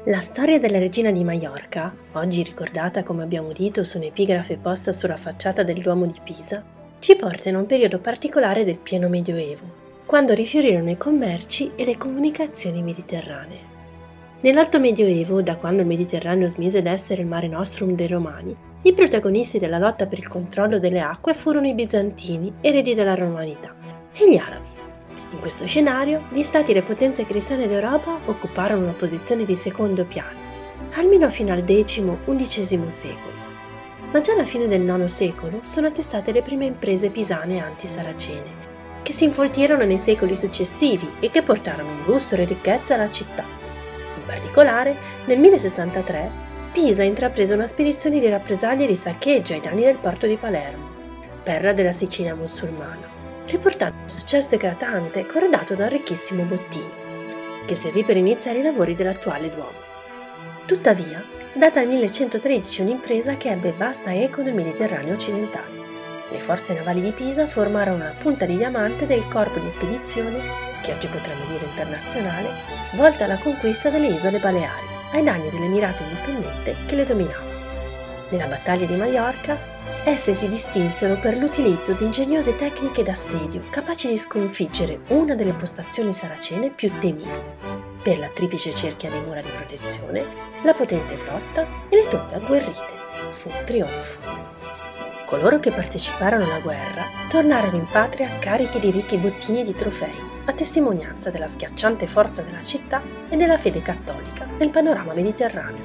La storia della regina di Maiorca, oggi ricordata come abbiamo udito su un'epigrafe posta sulla facciata del Duomo di Pisa, ci porta in un periodo particolare del pieno medioevo, quando rifiorirono i commerci e le comunicazioni mediterranee. Nell'Alto Medioevo, da quando il Mediterraneo smise d'essere il mare nostrum dei Romani, i protagonisti della lotta per il controllo delle acque furono i bizantini, eredi della romanità, e gli arabi. In questo scenario, gli stati e le potenze cristiane d'Europa occuparono una posizione di secondo piano, almeno fino al X-XI secolo. Ma già alla fine del IX secolo sono attestate le prime imprese pisane anti-saracene, che si infoltirono nei secoli successivi e che portarono illustro e ricchezza alla città. In particolare, nel 1063, Pisa intraprese una spedizione di rappresaglie e di saccheggio ai danni del porto di Palermo, perla della Sicilia musulmana, riportando un successo eclatante corredato da un ricchissimo bottino, che servì per iniziare i lavori dell'attuale Duomo. Tuttavia, data il 1113 un'impresa che ebbe vasta eco nel Mediterraneo occidentale. Le forze navali di Pisa formarono una punta di diamante del corpo di spedizione, che oggi potremmo dire internazionale, volta alla conquista delle isole Baleari, ai danni dell'Emirato indipendente che le dominava. Nella battaglia di Maiorca, esse si distinsero per l'utilizzo di ingegnosche tecniche d'assedio capaci di sconfiggere una delle postazioni saracene più temibili, per la triplice cerchia di mura di protezione, la potente flotta e le tombe agguerrite. Fu un trionfo. Coloro che parteciparono alla guerra tornarono in patria carichi di ricchi bottini e di trofei, a testimonianza della schiacciante forza della città e della fede cattolica nel panorama mediterraneo.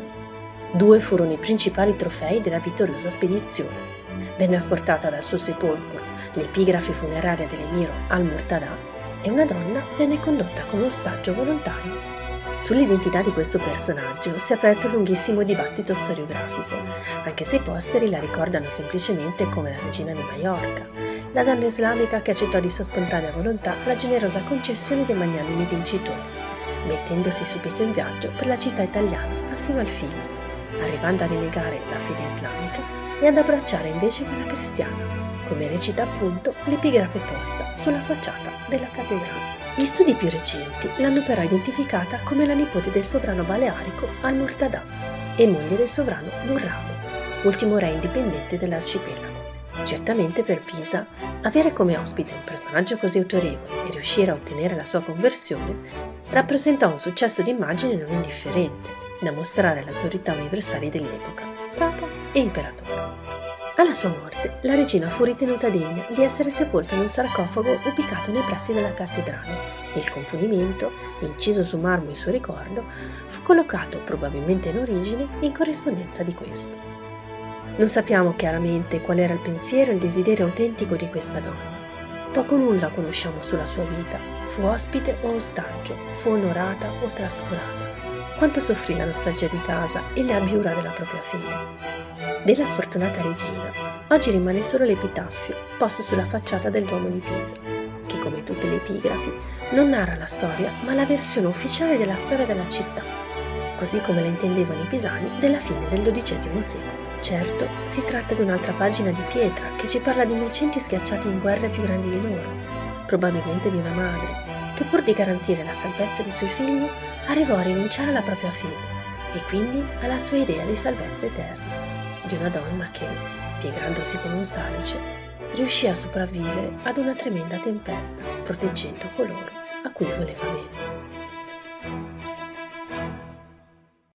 2 furono i principali trofei della vittoriosa spedizione. Venne asportata dal suo sepolcro l'epigrafe funeraria dell'emiro al-Murtada e una donna venne condotta come ostaggio volontario. Sull'identità di questo personaggio si è aperto un lunghissimo dibattito storiografico, anche se i posteri la ricordano semplicemente come la regina di Maiorca, la donna islamica che accettò di sua spontanea volontà la generosa concessione dei magnanimi vincitori, mettendosi subito in viaggio per la città italiana assieme al figlio, arrivando a rinnegare la fede islamica e ad abbracciare invece quella cristiana, come recita appunto l'epigrafe posta sulla facciata della cattedrale. Gli studi più recenti l'hanno però identificata come la nipote del sovrano balearico al-Murtada e moglie del sovrano Durrado, ultimo re indipendente dell'arcipelago. Certamente per Pisa, avere come ospite un personaggio così autorevole e riuscire a ottenere la sua conversione rappresentò un successo d'immagine non indifferente, da mostrare alle autorità universali dell'epoca, papa e imperatore. Alla sua morte, la regina fu ritenuta degna di essere sepolta in un sarcofago ubicato nei pressi della cattedrale e il componimento, inciso su marmo in suo ricordo, fu collocato, probabilmente in origine, in corrispondenza di questo. Non sappiamo chiaramente qual era il pensiero e il desiderio autentico di questa donna. Poco o nulla conosciamo sulla sua vita, fu ospite o ostaggio, fu onorata o trascurata. Quanto soffrì la nostalgia di casa e le abiura della propria fede. Della sfortunata regina, oggi rimane solo l'epitaffio posto sulla facciata del Duomo di Pisa, che come tutte le epigrafi non narra la storia ma la versione ufficiale della storia della città, così come la intendevano i pisani della fine del XII secolo. Certo, si tratta di un'altra pagina di pietra che ci parla di innocenti schiacciati in guerre più grandi di loro, probabilmente di una madre, che pur di garantire la salvezza dei suoi figli arrivò a rinunciare alla propria fede e quindi alla sua idea di salvezza eterna, di una donna che, piegandosi come un salice, riuscì a sopravvivere ad una tremenda tempesta, proteggendo coloro a cui voleva bene.